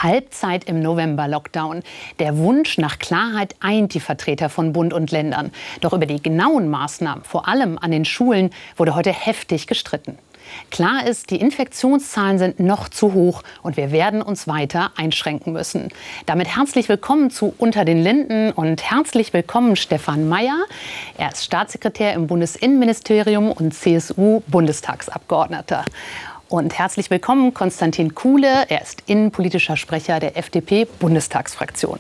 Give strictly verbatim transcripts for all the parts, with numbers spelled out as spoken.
Halbzeit im November-Lockdown. Der Wunsch nach Klarheit eint die Vertreter von Bund und Ländern. Doch über die genauen Maßnahmen, vor allem an den Schulen, wurde heute heftig gestritten. Klar ist, die Infektionszahlen sind noch zu hoch und wir werden uns weiter einschränken müssen. Damit herzlich willkommen zu Unter den Linden und herzlich willkommen Stefan Mayer. Er ist Staatssekretär im Bundesinnenministerium und C S U-Bundestagsabgeordneter. Und herzlich willkommen Konstantin Kuhle. Er ist innenpolitischer Sprecher der F D P-Bundestagsfraktion.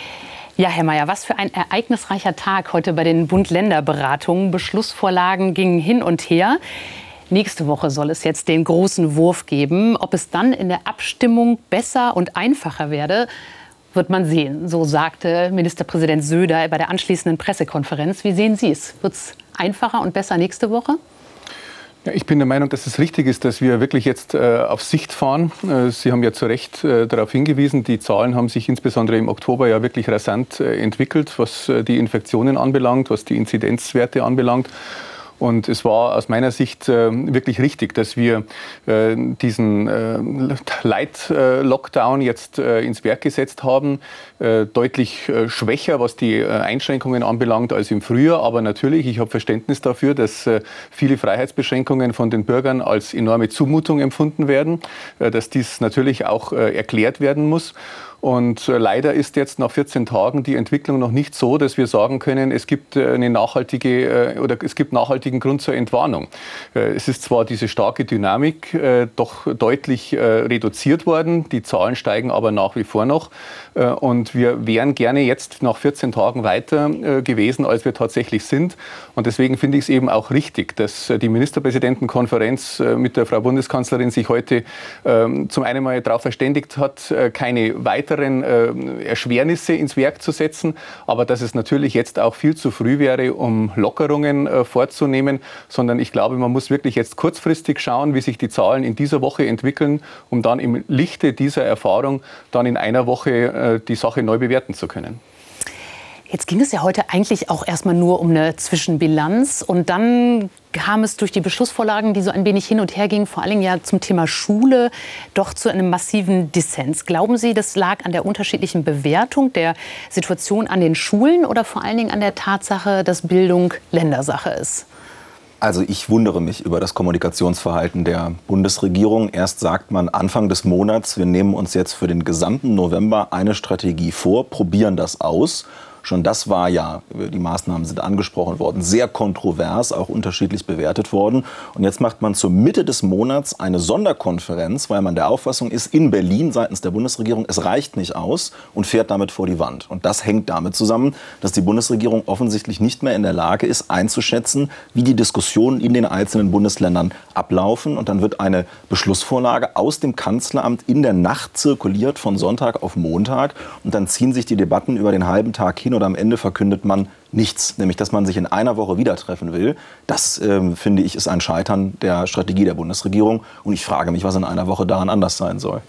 Ja, Herr Mayer, was für ein ereignisreicher Tag heute bei den Bund-Länder-Beratungen. Beschlussvorlagen gingen hin und her. Nächste Woche soll es jetzt den großen Wurf geben. Ob es dann in der Abstimmung besser und einfacher werde, wird man sehen. So sagte Ministerpräsident Söder bei der anschließenden Pressekonferenz. Wie sehen Sie es? Wird es einfacher und besser nächste Woche? Ja, ich bin der Meinung, dass es richtig ist, dass wir wirklich jetzt äh, auf Sicht fahren. Äh, Sie haben ja zu Recht äh, darauf hingewiesen, die Zahlen haben sich insbesondere im Oktober ja wirklich rasant äh, entwickelt, was äh, die Infektionen anbelangt, was die Inzidenzwerte anbelangt. Und es war aus meiner Sicht äh, wirklich richtig, dass wir äh, diesen äh, Light-Lockdown jetzt äh, ins Werk gesetzt haben. Äh, deutlich äh, schwächer, was die äh, Einschränkungen anbelangt, als im Frühjahr. Aber natürlich, ich habe Verständnis dafür, dass äh, viele Freiheitsbeschränkungen von den Bürgern als enorme Zumutung empfunden werden, äh, dass dies natürlich auch äh, erklärt werden muss. Und leider ist jetzt nach vierzehn Tagen die Entwicklung noch nicht so, dass wir sagen können, es gibt eine nachhaltige oder es gibt nachhaltigen Grund zur Entwarnung. Es ist zwar diese starke Dynamik doch deutlich reduziert worden, die Zahlen steigen aber nach wie vor noch. Und wir wären gerne jetzt nach vierzehn Tagen weiter gewesen, als wir tatsächlich sind. Und deswegen finde ich es eben auch richtig, dass die Ministerpräsidentenkonferenz mit der Frau Bundeskanzlerin sich heute zum einen mal darauf verständigt hat, keine weiteren Erschwernisse ins Werk zu setzen, aber dass es natürlich jetzt auch viel zu früh wäre, um Lockerungen vorzunehmen, sondern ich glaube, man muss wirklich jetzt kurzfristig schauen, wie sich die Zahlen in dieser Woche entwickeln, um dann im Lichte dieser Erfahrung dann in einer Woche die Sache neu bewerten zu können. Jetzt ging es ja heute eigentlich auch erstmal nur um eine Zwischenbilanz und dann kam es durch die Beschlussvorlagen, die so ein wenig hin und her gingen, vor allem ja zum Thema Schule, doch zu einem massiven Dissens. Glauben Sie, das lag an der unterschiedlichen Bewertung der Situation an den Schulen oder vor allen Dingen an der Tatsache, dass Bildung Ländersache ist? Also ich wundere mich über das Kommunikationsverhalten der Bundesregierung. Erst sagt man Anfang des Monats, wir nehmen uns jetzt für den gesamten November eine Strategie vor, probieren das aus. Schon das war ja, die Maßnahmen sind angesprochen worden, sehr kontrovers, auch unterschiedlich bewertet worden. Und jetzt macht man zur Mitte des Monats eine Sonderkonferenz, weil man der Auffassung ist, in Berlin seitens der Bundesregierung, es reicht nicht aus und fährt damit vor die Wand. Und das hängt damit zusammen, dass die Bundesregierung offensichtlich nicht mehr in der Lage ist, einzuschätzen, wie die Diskussionen in den einzelnen Bundesländern ablaufen. Und dann wird eine Beschlussvorlage aus dem Kanzleramt in der Nacht zirkuliert, von Sonntag auf Montag. Und dann ziehen sich die Debatten über den halben Tag hin. Oder am Ende verkündet man nichts, nämlich dass man sich in einer Woche wieder treffen will. Das, ähm, finde ich, ist ein Scheitern der Strategie der Bundesregierung. Und ich frage mich, was in einer Woche daran anders sein soll.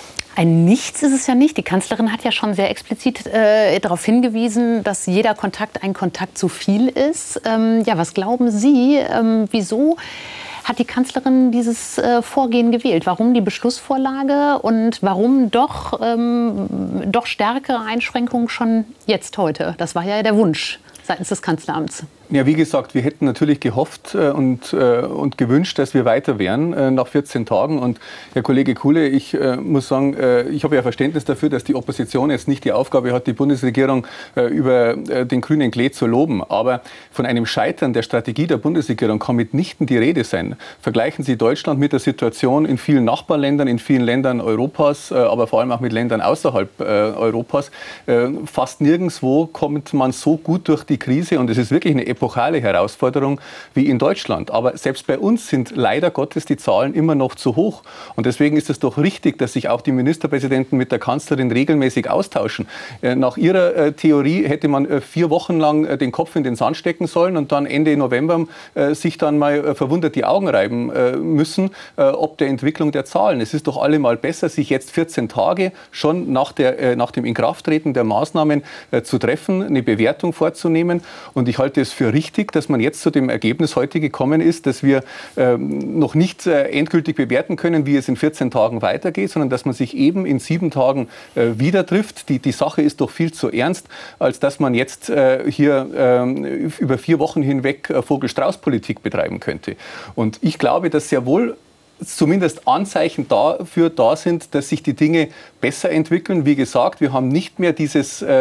Ein Nichts ist es ja nicht. Die Kanzlerin hat ja schon sehr explizit äh, darauf hingewiesen, dass jeder Kontakt ein Kontakt zu viel ist. Ähm, ja, was glauben Sie, ähm, wieso hat die Kanzlerin dieses äh, Vorgehen gewählt? Warum die Beschlussvorlage und warum doch, ähm, doch stärkere Einschränkungen schon jetzt heute? Das war ja der Wunsch seitens des Kanzleramts. Ja, wie gesagt, wir hätten natürlich gehofft äh, und, äh, und gewünscht, dass wir weiter wären äh, nach vierzehn Tagen. Und Herr Kollege Kuhle, ich äh, muss sagen, äh, ich habe ja Verständnis dafür, dass die Opposition jetzt nicht die Aufgabe hat, die Bundesregierung äh, über äh, den grünen Klee zu loben. Aber von einem Scheitern der Strategie der Bundesregierung kann mitnichten die Rede sein. Vergleichen Sie Deutschland mit der Situation in vielen Nachbarländern, in vielen Ländern Europas, äh, aber vor allem auch mit Ländern außerhalb äh, Europas. Äh, fast nirgendwo kommt man so gut durch die Krise und es ist wirklich eine epochale Herausforderung wie in Deutschland. Aber selbst bei uns sind leider Gottes die Zahlen immer noch zu hoch. Und deswegen ist es doch richtig, dass sich auch die Ministerpräsidenten mit der Kanzlerin regelmäßig austauschen. Nach ihrer Theorie hätte man vier Wochen lang den Kopf in den Sand stecken sollen und dann Ende November sich dann mal verwundert die Augen reiben müssen, ob der Entwicklung der Zahlen. Es ist doch allemal besser, sich jetzt vierzehn Tage schon nach, der, nach dem Inkrafttreten der Maßnahmen zu treffen, eine Bewertung vorzunehmen. Und ich halte es für für richtig, dass man jetzt zu dem Ergebnis heute gekommen ist, dass wir ähm, noch nicht äh, endgültig bewerten können, wie es in vierzehn Tagen weitergeht, sondern dass man sich eben in sieben Tagen äh, wieder trifft. Die, die Sache ist doch viel zu ernst, als dass man jetzt äh, hier äh, über vier Wochen hinweg äh, Vogel-Strauß-Politik betreiben könnte. Und ich glaube, dass sehr wohl zumindest Anzeichen dafür da sind, dass sich die Dinge besser entwickeln. Wie gesagt, wir haben nicht mehr dieses, äh,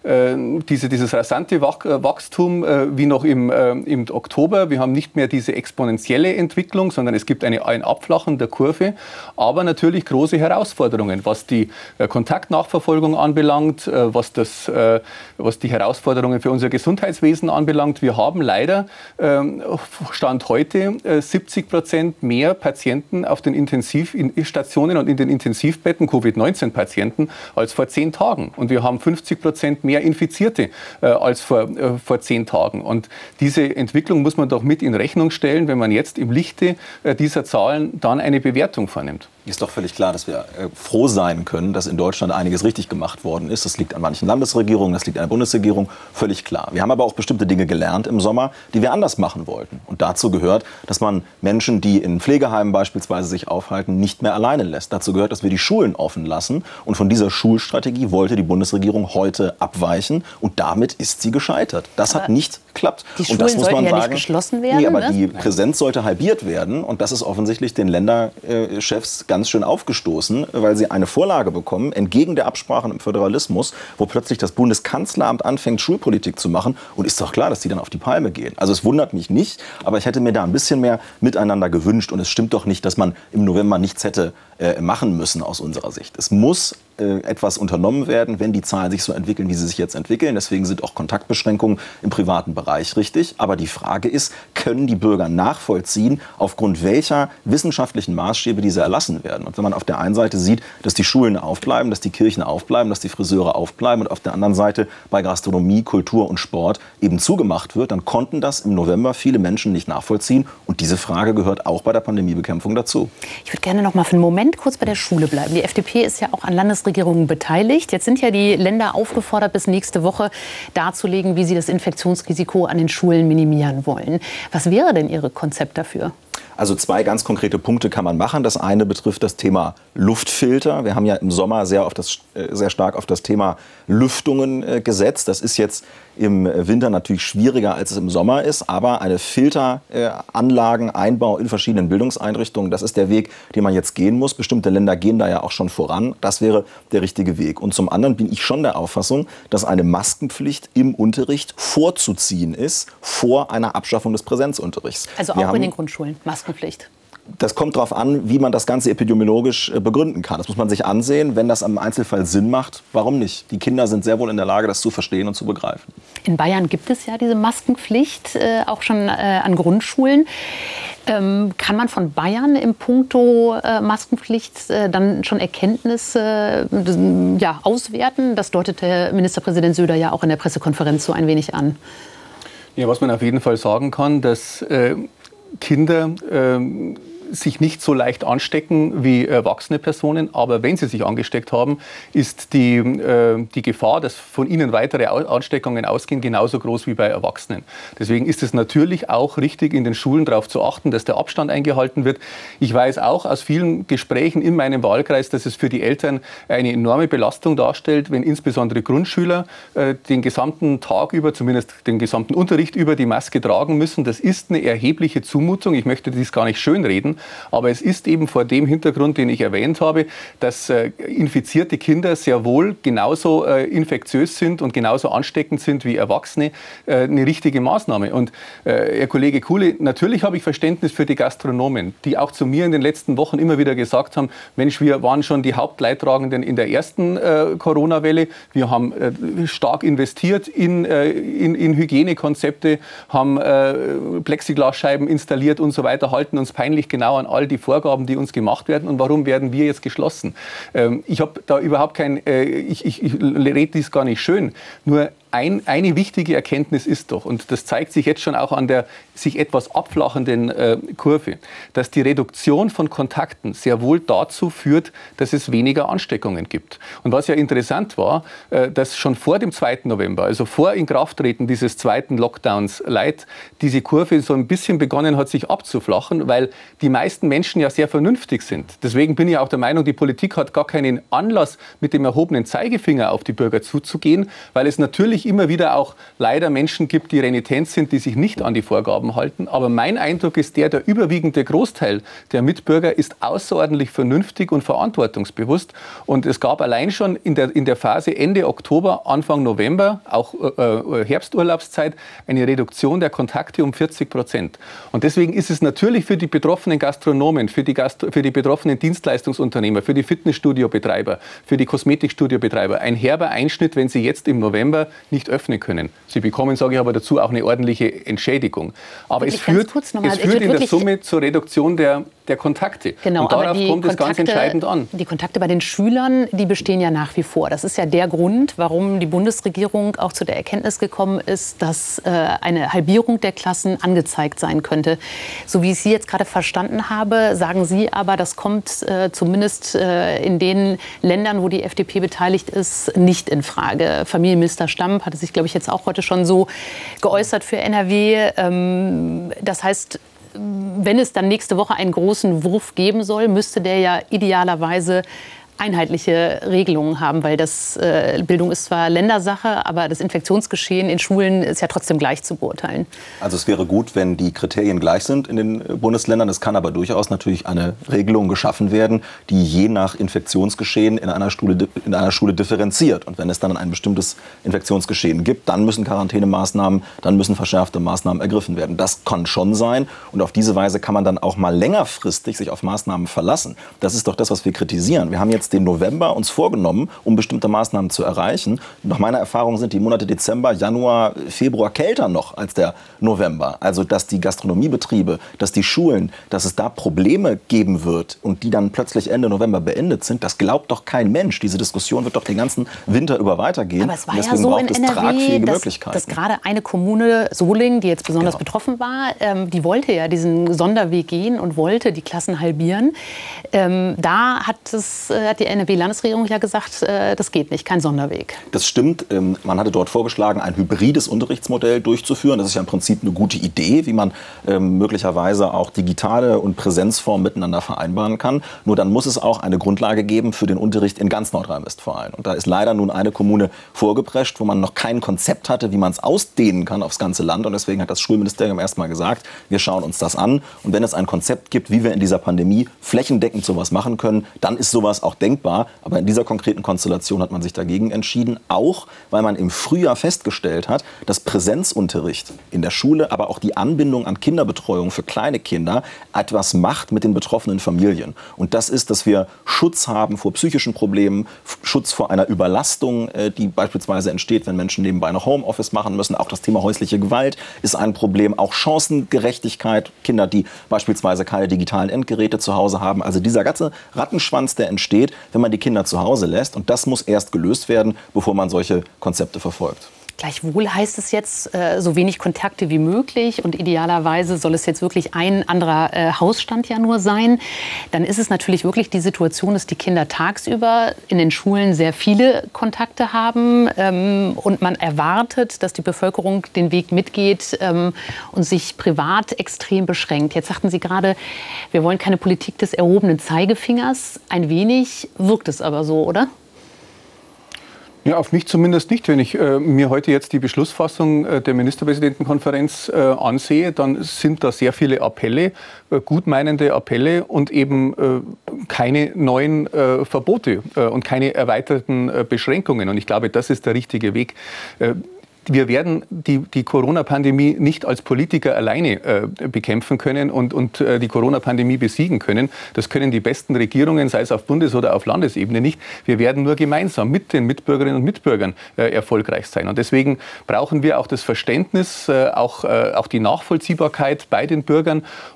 diese, dieses rasante Wachstum äh, wie noch im, äh, im Oktober. Wir haben nicht mehr diese exponentielle Entwicklung, sondern es gibt eine, ein Abflachen der Kurve. Aber natürlich große Herausforderungen, was die äh, Kontaktnachverfolgung anbelangt, äh, was, das, äh, was die Herausforderungen für unser Gesundheitswesen anbelangt. Wir haben leider, äh, Stand heute, äh, siebzig Prozent mehr Patienten auf den Intensivstationen und in den Intensivbetten, Covid neunzehn Patienten, als vor zehn Tagen. Und wir haben fünfzig Prozent mehr Infizierte äh, als vor, äh, vor zehn Tagen. Und diese Entwicklung muss man doch mit in Rechnung stellen, wenn man jetzt im Lichte äh, dieser Zahlen dann eine Bewertung vornimmt. Ist doch völlig klar, dass wir äh, froh sein können, dass in Deutschland einiges richtig gemacht worden ist. Das liegt an manchen Landesregierungen, das liegt an der Bundesregierung, völlig klar. Wir haben aber auch bestimmte Dinge gelernt im Sommer, die wir anders machen wollten. Und dazu gehört, dass man Menschen, die in Pflegeheimen beispielsweise sich aufhalten, nicht mehr alleine lässt. Dazu gehört, dass wir die Schulen offen lassen. Und von dieser Schulstrategie wollte die Bundesregierung heute abweichen. Und damit ist sie gescheitert. Das aber hat nicht geklappt. Die Schulen und das muss sollten man ja sagen, nicht geschlossen werden. Nee, aber ne? die Präsenz sollte halbiert werden. Und das ist offensichtlich den Länderchefs ganz schön aufgestoßen, weil sie eine Vorlage bekommen, entgegen der Absprachen im Föderalismus, wo plötzlich das Bundeskanzleramt anfängt, Schulpolitik zu machen. Und ist doch klar, dass die dann auf die Palme gehen. Also es wundert mich nicht, aber ich hätte mir da ein bisschen mehr miteinander gewünscht. Und es stimmt doch nicht, dass man im November nichts hätte äh, machen müssen aus unserer Sicht. Es muss äh, etwas unternommen werden, wenn die Zahlen sich so entwickeln, wie sie sich jetzt entwickeln. Deswegen sind auch Kontaktbeschränkungen im privaten Bereich richtig. Aber die Frage ist, können die Bürger nachvollziehen, aufgrund welcher wissenschaftlichen Maßstäbe diese erlassen werden? Und wenn man auf der einen Seite sieht, dass die Schulen aufbleiben, dass die Kirchen aufbleiben, dass die Friseure aufbleiben und auf der anderen Seite bei Gastronomie, Kultur und Sport eben zugemacht wird, dann konnten das im November viele Menschen nicht nachvollziehen. Und diese Frage gehört auch bei der Pandemiebekämpfung dazu. Ich würde gerne noch mal für einen Moment kurz bei der Schule bleiben. Die F D P ist ja auch an Landesregierungen beteiligt. Jetzt sind ja die Länder aufgefordert, bis nächste Woche darzulegen, wie sie das Infektionsrisiko an den Schulen minimieren wollen. Was wäre denn Ihr Konzept dafür? Also zwei ganz konkrete Punkte kann man machen. Das eine betrifft das Thema Luftfilter. Wir haben ja im Sommer sehr, auf das, sehr stark auf das Thema Lüftungen äh, gesetzt. Das ist jetzt im Winter natürlich schwieriger, als es im Sommer ist. Aber eine Filteranlagen, äh, Einbau in verschiedenen Bildungseinrichtungen, das ist der Weg, den man jetzt gehen muss. Bestimmte Länder gehen da ja auch schon voran. Das wäre der richtige Weg. Und zum anderen bin ich schon der Auffassung, dass eine Maskenpflicht im Unterricht vorzuziehen ist vor einer Abschaffung des Präsenzunterrichts. Also auch in den Grundschulen, Maskenpflicht. Das kommt darauf an, wie man das Ganze epidemiologisch begründen kann. Das muss man sich ansehen. Wenn das im Einzelfall Sinn macht, warum nicht? Die Kinder sind sehr wohl in der Lage, das zu verstehen und zu begreifen. In Bayern gibt es ja diese Maskenpflicht, äh, auch schon äh, an Grundschulen. Ähm, kann man von Bayern im Punkto äh, Maskenpflicht äh, dann schon Erkenntnisse äh, ja, auswerten? Das deutete Ministerpräsident Söder ja auch in der Pressekonferenz so ein wenig an. Ja, was man auf jeden Fall sagen kann, dass äh, Kinder äh, sich nicht so leicht anstecken wie erwachsene Personen. Aber wenn sie sich angesteckt haben, ist die, äh, die Gefahr, dass von ihnen weitere Ansteckungen ausgehen, genauso groß wie bei Erwachsenen. Deswegen ist es natürlich auch richtig, in den Schulen darauf zu achten, dass der Abstand eingehalten wird. Ich weiß auch aus vielen Gesprächen in meinem Wahlkreis, dass es für die Eltern eine enorme Belastung darstellt, wenn insbesondere Grundschüler äh, den gesamten Tag über, zumindest den gesamten Unterricht über, die Maske tragen müssen. Das ist eine erhebliche Zumutung. Ich möchte dies gar nicht schönreden. Aber es ist eben vor dem Hintergrund, den ich erwähnt habe, dass äh, infizierte Kinder sehr wohl genauso äh, infektiös sind und genauso ansteckend sind wie Erwachsene, äh, eine richtige Maßnahme. Und äh, Herr Kollege Kuhle, natürlich habe ich Verständnis für die Gastronomen, die auch zu mir in den letzten Wochen immer wieder gesagt haben, Mensch, wir waren schon die Hauptleidtragenden in der ersten äh, Corona-Welle. Wir haben äh, stark investiert in, äh, in, in Hygienekonzepte, haben äh, Plexiglasscheiben installiert und so weiter, halten uns peinlich genau an all die Vorgaben, die uns gemacht werden. Und warum werden wir jetzt geschlossen? Ähm, ich habe da überhaupt kein, äh, ich, ich, ich rede dies gar nicht schön. Nur ein, eine wichtige Erkenntnis ist doch, und das zeigt sich jetzt schon auch an der sich etwas abflachenden äh, Kurve, dass die Reduktion von Kontakten sehr wohl dazu führt, dass es weniger Ansteckungen gibt. Und was ja interessant war, äh, dass schon vor dem zweiten November, also vor Inkrafttreten dieses zweiten Lockdowns Light, diese Kurve so ein bisschen begonnen hat, sich abzuflachen, weil die meisten Menschen ja sehr vernünftig sind. Deswegen bin ich auch der Meinung, die Politik hat gar keinen Anlass, mit dem erhobenen Zeigefinger auf die Bürger zuzugehen, weil es natürlich immer wieder auch leider Menschen gibt, die renitent sind, die sich nicht an die Vorgaben halten. Aber mein Eindruck ist der, der überwiegende Großteil der Mitbürger ist außerordentlich vernünftig und verantwortungsbewusst. Und es gab allein schon in der, in der Phase Ende Oktober, Anfang November, auch äh, Herbsturlaubszeit, eine Reduktion der Kontakte um vierzig Prozent. Und deswegen ist es natürlich für die betroffenen Gastronomen, für die, Gastro- für die betroffenen Dienstleistungsunternehmer, für die Fitnessstudiobetreiber, für die Kosmetikstudiobetreiber ein herber Einschnitt, wenn sie jetzt im November nicht öffnen können. Sie bekommen, sage ich aber dazu, auch eine ordentliche Entschädigung. Aber es führt, es führt in der Summe zur Reduktion der, der Kontakte. Genau, und darauf kommt es ganz entscheidend an. Die Kontakte bei den Schülern, die bestehen ja nach wie vor. Das ist ja der Grund, warum die Bundesregierung auch zu der Erkenntnis gekommen ist, dass äh, eine Halbierung der Klassen angezeigt sein könnte. So wie ich Sie jetzt gerade verstanden habe, sagen Sie aber, das kommt äh, zumindest äh, in den Ländern, wo die F D P beteiligt ist, nicht in Frage. Familienminister Stamm hatte sich, glaube ich, jetzt auch heute schon so geäußert für N R W. Ähm, das heißt, wenn es dann nächste Woche einen großen Wurf geben soll, müsste der ja idealerweise einheitliche Regelungen haben, weil das äh, Bildung ist zwar Ländersache, aber das Infektionsgeschehen in Schulen ist ja trotzdem gleich zu beurteilen. Also es wäre gut, wenn die Kriterien gleich sind in den Bundesländern. Es kann aber durchaus natürlich eine Regelung geschaffen werden, die je nach Infektionsgeschehen in einer Schule, in einer Schule differenziert. Und wenn es dann ein bestimmtes Infektionsgeschehen gibt, dann müssen Quarantänemaßnahmen, dann müssen verschärfte Maßnahmen ergriffen werden. Das kann schon sein. Und auf diese Weise kann man dann auch mal längerfristig sich auf Maßnahmen verlassen. Das ist doch das, was wir kritisieren. Wir haben jetzt den November uns vorgenommen, um bestimmte Maßnahmen zu erreichen. Nach meiner Erfahrung sind die Monate Dezember, Januar, Februar kälter noch als der November. Also dass die Gastronomiebetriebe, dass die Schulen, dass es da Probleme geben wird und die dann plötzlich Ende November beendet sind, das glaubt doch kein Mensch. Diese Diskussion wird doch den ganzen Winter über weitergehen. Aber es war ja so in N R W, dass, dass gerade eine Kommune, Solingen, die jetzt besonders genau. betroffen war, ähm, die wollte ja diesen Sonderweg gehen und wollte die Klassen halbieren. Ähm, da hat es äh, hat die N R W-Landesregierung ja gesagt, äh, das geht nicht, kein Sonderweg. Das stimmt. Ähm, man hatte dort vorgeschlagen, ein hybrides Unterrichtsmodell durchzuführen. Das ist ja im Prinzip eine gute Idee, wie man ähm, möglicherweise auch digitale und Präsenzformen miteinander vereinbaren kann. Nur dann muss es auch eine Grundlage geben für den Unterricht in ganz Nordrhein-Westfalen. Und da ist leider nun eine Kommune vorgeprescht, wo man noch kein Konzept hatte, wie man es ausdehnen kann aufs ganze Land. Und deswegen hat das Schulministerium erstmal gesagt, wir schauen uns das an. Und wenn es ein Konzept gibt, wie wir in dieser Pandemie flächendeckend sowas machen können, dann ist sowas auch denkbar, aber in dieser konkreten Konstellation hat man sich dagegen entschieden, auch weil man im Frühjahr festgestellt hat, dass Präsenzunterricht in der Schule, aber auch die Anbindung an Kinderbetreuung für kleine Kinder etwas macht mit den betroffenen Familien. Und das ist, dass wir Schutz haben vor psychischen Problemen, Schutz vor einer Überlastung, die beispielsweise entsteht, wenn Menschen nebenbei noch Homeoffice machen müssen. Auch das Thema häusliche Gewalt ist ein Problem, auch Chancengerechtigkeit, Kinder, die beispielsweise keine digitalen Endgeräte zu Hause haben. Also dieser ganze Rattenschwanz, der entsteht, wenn man die Kinder zu Hause lässt. Und das muss erst gelöst werden, bevor man solche Konzepte verfolgt. Gleichwohl heißt es jetzt, äh, so wenig Kontakte wie möglich und idealerweise soll es jetzt wirklich ein anderer äh, Hausstand ja nur sein. Dann ist es natürlich wirklich die Situation, dass die Kinder tagsüber in den Schulen sehr viele Kontakte haben ähm, und man erwartet, dass die Bevölkerung den Weg mitgeht ähm, und sich privat extrem beschränkt. Jetzt sagten Sie gerade, wir wollen keine Politik des erhobenen Zeigefingers. Ein wenig wirkt es aber so, oder? Ja, auf mich zumindest nicht. Wenn ich äh, mir heute jetzt die Beschlussfassung äh, der Ministerpräsidentenkonferenz äh, ansehe, dann sind da sehr viele Appelle, äh, gutmeinende Appelle und eben äh, keine neuen äh, Verbote äh, und keine erweiterten äh, Beschränkungen. Und ich glaube, das ist der richtige Weg. Äh, Wir werden die, die Corona-Pandemie nicht als Politiker alleine äh, bekämpfen können und, und äh, die Corona-Pandemie besiegen können. Das können die besten Regierungen, sei es auf Bundes- oder auf Landesebene, nicht. Wir werden nur gemeinsam mit den Mitbürgerinnen und Mitbürgern äh, erfolgreich sein. Und deswegen brauchen wir auch das Verständnis, äh, auch, äh, auch die Nachvollziehbarkeit bei den Bürgern.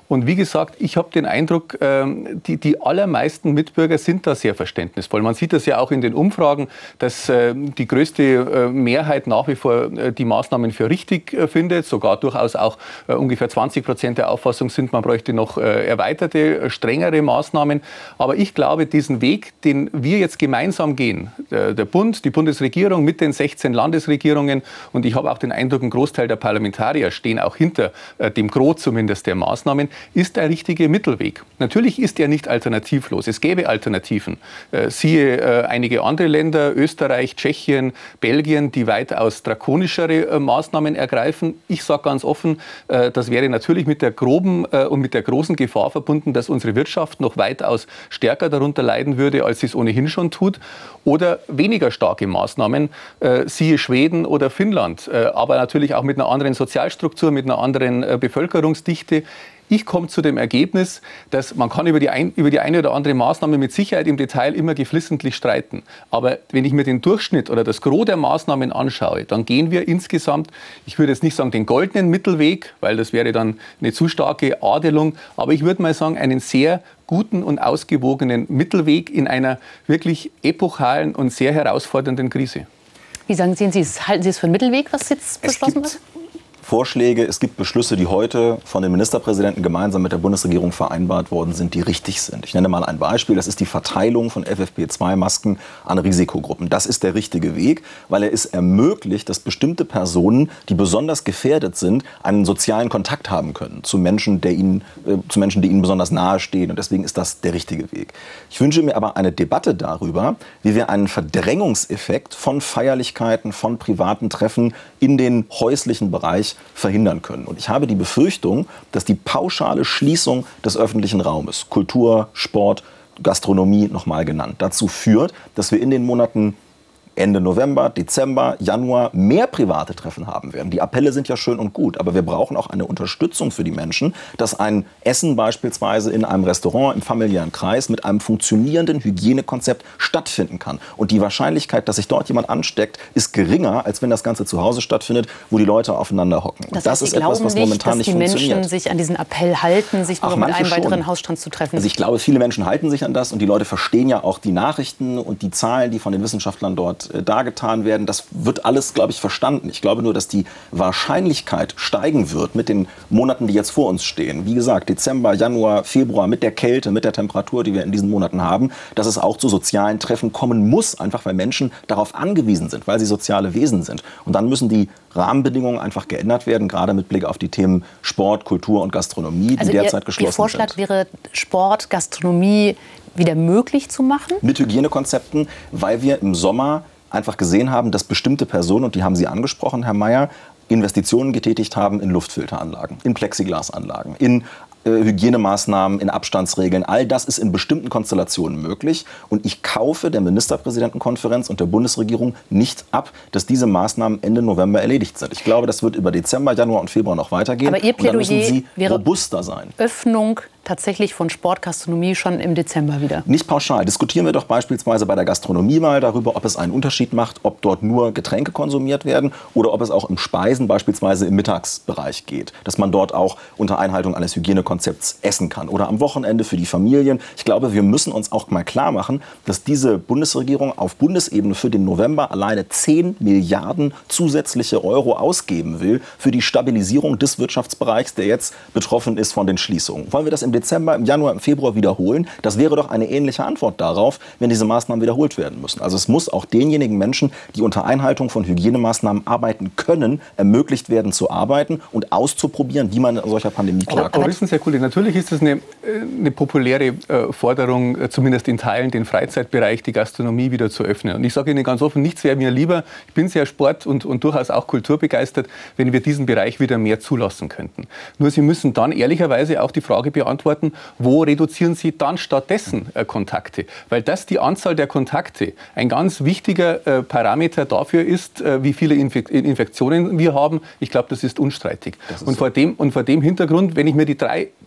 Und wie gesagt, ich habe den Eindruck, die, die allermeisten Mitbürger sind da sehr verständnisvoll. Man sieht das ja auch in den Umfragen, dass die größte Mehrheit nach wie vor die Maßnahmen für richtig findet, sogar durchaus auch ungefähr zwanzig Prozent der Auffassung sind, man bräuchte noch erweiterte, strengere Maßnahmen. Aber ich glaube, diesen Weg, den wir jetzt gemeinsam gehen, der Bund, die Bundesregierung mit den sechzehn Landesregierungen, und ich habe auch den Eindruck, ein Großteil der Parlamentarier stehen auch hinter dem Gros zumindest der Maßnahmen, ist der richtige Mittelweg. Natürlich ist er nicht alternativlos. Es gäbe Alternativen. Äh, siehe äh, einige andere Länder, Österreich, Tschechien, Belgien, die weitaus drakonischere äh, Maßnahmen ergreifen. Ich sage ganz offen, äh, das wäre natürlich mit der groben äh, und mit der großen Gefahr verbunden, dass unsere Wirtschaft noch weitaus stärker darunter leiden würde, als sie es ohnehin schon tut. Oder weniger starke Maßnahmen, äh, siehe Schweden oder Finnland, äh, aber natürlich auch mit einer anderen Sozialstruktur, mit einer anderen äh, Bevölkerungsdichte. Ich komme zu dem Ergebnis, dass man kann über die, ein, über die eine oder andere Maßnahme mit Sicherheit im Detail immer geflissentlich streiten. Aber wenn ich mir den Durchschnitt oder das Gros der Maßnahmen anschaue, dann gehen wir insgesamt, ich würde jetzt nicht sagen den goldenen Mittelweg, weil das wäre dann eine zu starke Adelung, aber ich würde mal sagen, einen sehr guten und ausgewogenen Mittelweg in einer wirklich epochalen und sehr herausfordernden Krise. Wie sagen Sie, halten Sie es für einen Mittelweg, was jetzt beschlossen wird? Vorschläge, es gibt Beschlüsse, die heute von den Ministerpräsidenten gemeinsam mit der Bundesregierung vereinbart worden sind, die richtig sind. Ich nenne mal ein Beispiel, das ist die Verteilung von F F P zwei Masken an Risikogruppen. Das ist der richtige Weg, weil er es ermöglicht, dass bestimmte Personen, die besonders gefährdet sind, einen sozialen Kontakt haben können zu Menschen, der ihnen, äh, zu Menschen, die ihnen besonders nahe stehen. Und deswegen ist das der richtige Weg. Ich wünsche mir aber eine Debatte darüber, wie wir einen Verdrängungseffekt von Feierlichkeiten, von privaten Treffen in den häuslichen Bereich verhindern können. Und ich habe die Befürchtung, dass die pauschale Schließung des öffentlichen Raumes, Kultur, Sport, Gastronomie nochmal genannt, dazu führt, dass wir in den Monaten Ende November, Dezember, Januar mehr private Treffen haben werden. Die Appelle sind ja schön und gut, aber wir brauchen auch eine Unterstützung für die Menschen, dass ein Essen beispielsweise in einem Restaurant im familiären Kreis mit einem funktionierenden Hygienekonzept stattfinden kann. Und die Wahrscheinlichkeit, dass sich dort jemand ansteckt, ist geringer, als wenn das Ganze zu Hause stattfindet, wo die Leute aufeinander hocken. Das, das heißt, ist etwas, was momentan nicht, nicht funktioniert. Dass die Menschen sich an diesen Appell halten, sich nur mit einem weiteren schon. Hausstand zu treffen. Also ich glaube, viele Menschen halten sich an das und die Leute verstehen ja auch die Nachrichten und die Zahlen, die von den Wissenschaftlern dort dargetan werden. Das wird alles, glaube ich, verstanden. Ich glaube nur, dass die Wahrscheinlichkeit steigen wird mit den Monaten, die jetzt vor uns stehen. Wie gesagt, Dezember, Januar, Februar, mit der Kälte, mit der Temperatur, die wir in diesen Monaten haben, dass es auch zu sozialen Treffen kommen muss, einfach weil Menschen darauf angewiesen sind, weil sie soziale Wesen sind. Und dann müssen die Rahmenbedingungen einfach geändert werden, gerade mit Blick auf die Themen Sport, Kultur und Gastronomie, die also derzeit Ihr, geschlossen Ihr Vorschlag sind. wäre, Sport, Gastronomie wieder möglich zu machen? Mit Hygienekonzepten, weil wir im Sommer einfach gesehen haben, dass bestimmte Personen, und die haben Sie angesprochen, Herr Mayer, Investitionen getätigt haben in Luftfilteranlagen, in Plexiglasanlagen, in äh, Hygienemaßnahmen, in Abstandsregeln. All das ist in bestimmten Konstellationen möglich. Und ich kaufe der Ministerpräsidentenkonferenz und der Bundesregierung nicht ab, dass diese Maßnahmen Ende November erledigt sind. Ich glaube, das wird über Dezember, Januar und Februar noch weitergehen. Aber Ihr Plädoyer und dann müssen Sie wäre robuster sein. Öffnung tatsächlich von Sportgastronomie schon im Dezember wieder? Nicht pauschal. Diskutieren wir doch beispielsweise bei der Gastronomie mal darüber, ob es einen Unterschied macht, ob dort nur Getränke konsumiert werden oder ob es auch im Speisen beispielsweise im Mittagsbereich geht. Dass man dort auch unter Einhaltung eines Hygienekonzepts essen kann. Oder am Wochenende für die Familien. Ich glaube, wir müssen uns auch mal klar machen, dass diese Bundesregierung auf Bundesebene für den November alleine zehn Milliarden zusätzliche Euro ausgeben will für die Stabilisierung des Wirtschaftsbereichs, der jetzt betroffen ist von den Schließungen. Wollen wir das im Dezember, im Januar, im Februar wiederholen? Das wäre doch eine ähnliche Antwort darauf, wenn diese Maßnahmen wiederholt werden müssen. Also es muss auch denjenigen Menschen, die unter Einhaltung von Hygienemaßnahmen arbeiten können, ermöglicht werden zu arbeiten und auszuprobieren, wie man in solcher Pandemie klarkommt. Aber wissen Sie, Herr Kulli, natürlich ist das eine, eine populäre äh, Forderung, äh, zumindest in Teilen den Freizeitbereich, die Gastronomie wieder zu öffnen. Und ich sage Ihnen ganz offen, nichts wäre mir lieber, ich bin sehr sport- und, und durchaus auch kulturbegeistert, wenn wir diesen Bereich wieder mehr zulassen könnten. Nur Sie müssen dann ehrlicherweise auch die Frage beantworten, wo reduzieren Sie dann stattdessen äh, Kontakte? Weil das die Anzahl der Kontakte ein ganz wichtiger äh, Parameter dafür ist, äh, wie viele Infek- Infektionen wir haben. Ich glaube, das ist unstreitig. Das ist und, vor dem, und vor dem Hintergrund, wenn ich mir die drei, die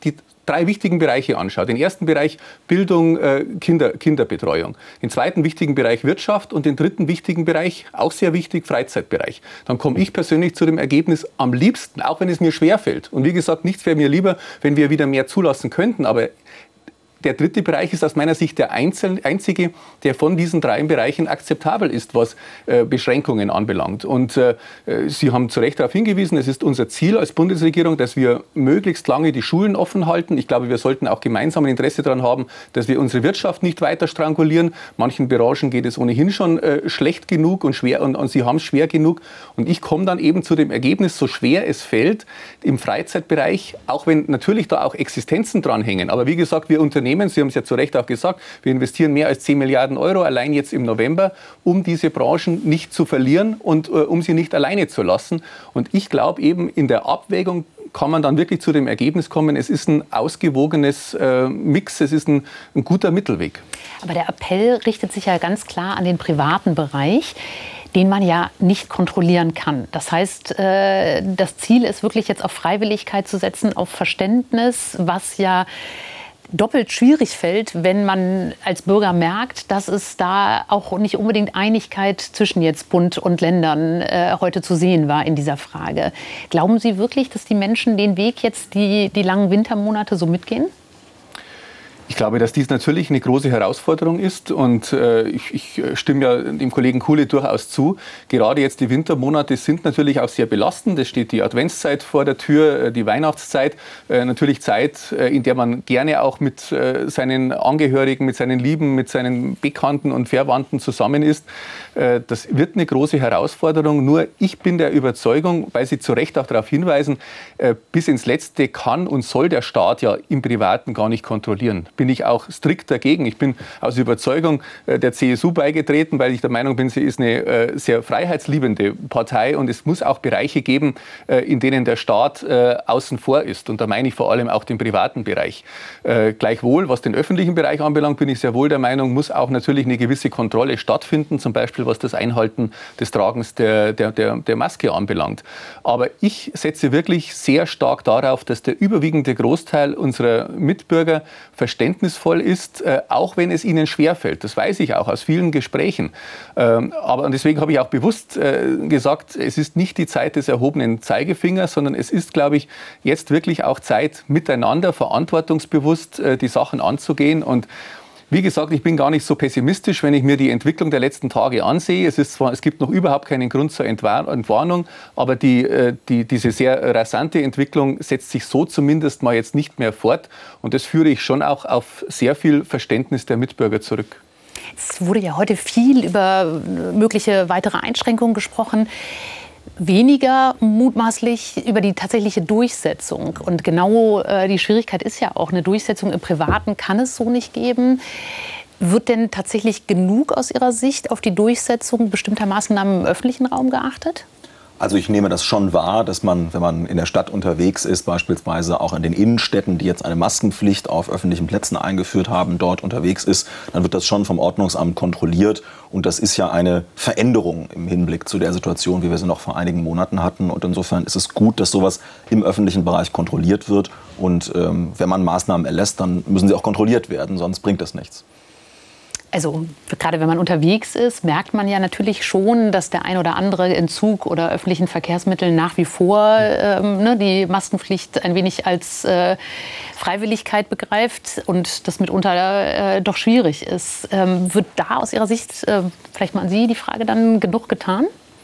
drei wichtigen Bereiche anschaue, den ersten Bereich Bildung, äh, Kinder, Kinderbetreuung, den zweiten wichtigen Bereich Wirtschaft und den dritten wichtigen Bereich, auch sehr wichtig, Freizeitbereich, dann komme ich persönlich zu dem Ergebnis, am liebsten, auch wenn es mir schwerfällt. Und wie gesagt, nichts wäre mir lieber, wenn wir wieder mehr zulassen könnten, aber der dritte Bereich ist aus meiner Sicht der einzige, der von diesen drei Bereichen akzeptabel ist, was äh, Beschränkungen anbelangt. Und äh, Sie haben zu Recht darauf hingewiesen, es ist unser Ziel als Bundesregierung, dass wir möglichst lange die Schulen offen halten. Ich glaube, wir sollten auch gemeinsam ein Interesse daran haben, dass wir unsere Wirtschaft nicht weiter strangulieren. Manchen Branchen geht es ohnehin schon äh, schlecht genug und schwer und, und sie haben es schwer genug. Und ich komme dann eben zu dem Ergebnis, so schwer es fällt, im Freizeitbereich, auch wenn natürlich da auch Existenzen dranhängen. Aber wie gesagt, wir Unternehmen, Sie haben es ja zu Recht auch gesagt, wir investieren mehr als zehn Milliarden Euro allein jetzt im November, um diese Branchen nicht zu verlieren und äh, um sie nicht alleine zu lassen. Und ich glaube eben, in der Abwägung kann man dann wirklich zu dem Ergebnis kommen, es ist ein ausgewogenes äh, Mix, es ist ein, ein guter Mittelweg. Aber der Appell richtet sich ja ganz klar an den privaten Bereich, den man ja nicht kontrollieren kann. Das heißt, das Ziel ist wirklich jetzt auf Freiwilligkeit zu setzen, auf Verständnis, was ja doppelt schwierig fällt, wenn man als Bürger merkt, dass es da auch nicht unbedingt Einigkeit zwischen jetzt Bund und Ländern äh, heute zu sehen war in dieser Frage. Glauben Sie wirklich, dass die Menschen den Weg jetzt die, die langen Wintermonate so mitgehen? Ich glaube, dass dies natürlich eine große Herausforderung ist und äh, ich, ich stimme ja dem Kollegen Kuhle durchaus zu. Gerade jetzt die Wintermonate sind natürlich auch sehr belastend. Es steht die Adventszeit vor der Tür, die Weihnachtszeit, äh, natürlich Zeit, äh, in der man gerne auch mit äh, seinen Angehörigen, mit seinen Lieben, mit seinen Bekannten und Verwandten zusammen ist. Äh, das wird eine große Herausforderung. Nur ich bin der Überzeugung, weil Sie zu Recht auch darauf hinweisen, äh, bis ins Letzte kann und soll der Staat ja im Privaten gar nicht kontrollieren. Bin ich auch strikt dagegen. Ich bin aus Überzeugung der C S U beigetreten, weil ich der Meinung bin, sie ist eine sehr freiheitsliebende Partei und es muss auch Bereiche geben, in denen der Staat außen vor ist. Und da meine ich vor allem auch den privaten Bereich. Gleichwohl, was den öffentlichen Bereich anbelangt, bin ich sehr wohl der Meinung, muss auch natürlich eine gewisse Kontrolle stattfinden, zum Beispiel was das Einhalten des Tragens der, der, der, der Maske anbelangt. Aber ich setze wirklich sehr stark darauf, dass der überwiegende Großteil unserer Mitbürger verständnisvoll ist, äh, auch wenn es ihnen schwerfällt. Das weiß ich auch aus vielen Gesprächen. Ähm, aber und deswegen habe ich auch bewusst äh, gesagt, es ist nicht die Zeit des erhobenen Zeigefingers, sondern es ist, glaube ich, jetzt wirklich auch Zeit, miteinander verantwortungsbewusst äh, die Sachen anzugehen. Und wie gesagt, ich bin gar nicht so pessimistisch, wenn ich mir die Entwicklung der letzten Tage ansehe. Es ist zwar, es gibt noch überhaupt keinen Grund zur Entwarnung, aber die, die, diese sehr rasante Entwicklung setzt sich so zumindest mal jetzt nicht mehr fort. Und das führe ich schon auch auf sehr viel Verständnis der Mitbürger zurück. Es wurde ja heute viel über mögliche weitere Einschränkungen gesprochen. Weniger mutmaßlich über die tatsächliche Durchsetzung. Und genau äh, die Schwierigkeit ist ja auch, eine Durchsetzung im Privaten kann es so nicht geben. Wird denn tatsächlich genug aus Ihrer Sicht auf die Durchsetzung bestimmter Maßnahmen im öffentlichen Raum geachtet? Also ich nehme das schon wahr, dass man, wenn man in der Stadt unterwegs ist, beispielsweise auch in den Innenstädten, die jetzt eine Maskenpflicht auf öffentlichen Plätzen eingeführt haben, dort unterwegs ist, dann wird das schon vom Ordnungsamt kontrolliert. Und das ist ja eine Veränderung im Hinblick zu der Situation, wie wir sie noch vor einigen Monaten hatten. Und insofern ist es gut, dass sowas im öffentlichen Bereich kontrolliert wird. Und ähm, wenn man Maßnahmen erlässt, dann müssen sie auch kontrolliert werden, sonst bringt das nichts. Also gerade wenn man unterwegs ist, merkt man ja natürlich schon, dass der ein oder andere in Zug oder öffentlichen Verkehrsmitteln nach wie vor ähm, ne, die Maskenpflicht ein wenig als äh, Freiwilligkeit begreift und das mitunter äh, doch schwierig ist. Ähm, wird da aus Ihrer Sicht, äh, vielleicht mal an Sie die Frage, dann genug getan?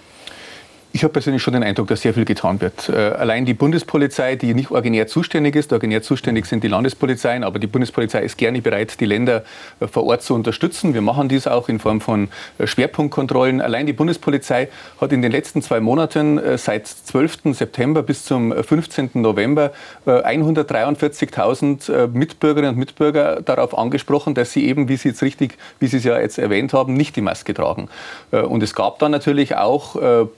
Ich habe persönlich schon den Eindruck, dass sehr viel getan wird. Äh, allein die Bundespolizei, die nicht originär zuständig ist, originär zuständig sind die Landespolizeien, aber die Bundespolizei ist gerne bereit, die Länder äh, vor Ort zu unterstützen. Wir machen dies auch in Form von äh, Schwerpunktkontrollen. Allein die Bundespolizei hat in den letzten zwei Monaten, äh, seit zwölften September bis zum fünfzehnten November, äh, hundertdreiundvierzigtausend äh, Mitbürgerinnen und Mitbürger darauf angesprochen, dass sie eben, wie Sie jetzt richtig, wie Sie es ja jetzt erwähnt haben, nicht die Maske tragen. Äh, und es gab dann natürlich auch äh, Bußgelder,